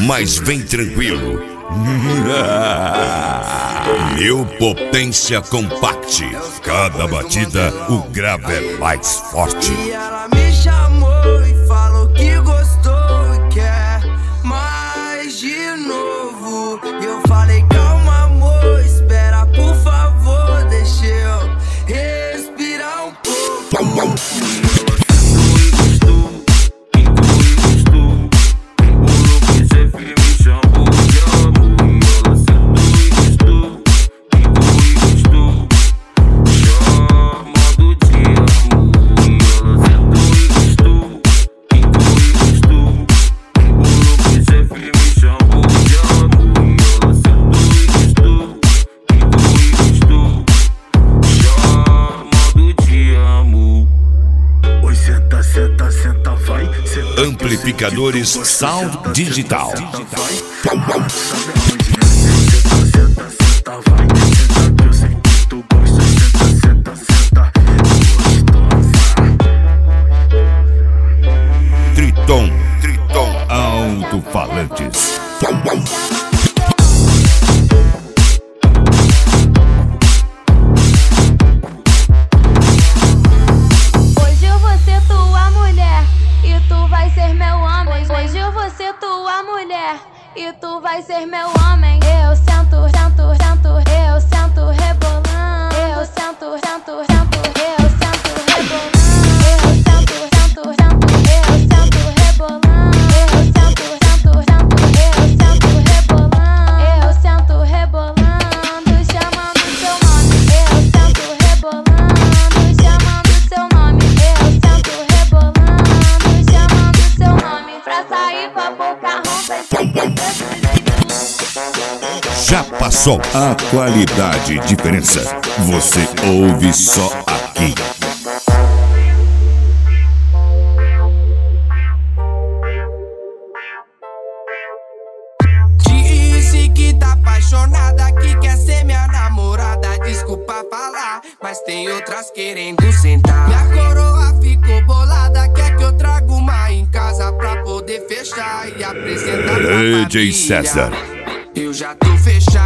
mas vem tranquilo. Meu Potência Compact. Cada batida o grave é mais forte. E ela me chamou e falou que gostou e quer mais de novo. E eu falei, calma amor, espera por favor, deixa eu respirar um pouco. Amplificadores Sound Digital. Triton Alto-Falantes. E tu vai ser meu homem. Eu sento, sento, sento, eu sento rebolando. Eu sento, sento, sento, eu sento rebolando. Eu sento, sento, sento, eu sento rebolando. Eu sento, sento, sento, eu sento rebolando. Eu sento rebolando, chamando seu nome. Eu sento rebolando, chamando seu nome. Eu sento rebolando, chamando seu nome. Pra sair com a boca ronca. Já passou a qualidade diferença. Você ouve só aqui. Disse que tá apaixonada, que quer ser minha namorada. Desculpa falar, mas tem outras querendo sentar. Minha coroa ficou bolada, quer que eu traga uma em casa pra poder fechar e apresentar pra DJ família. César. Eu já tô fechado.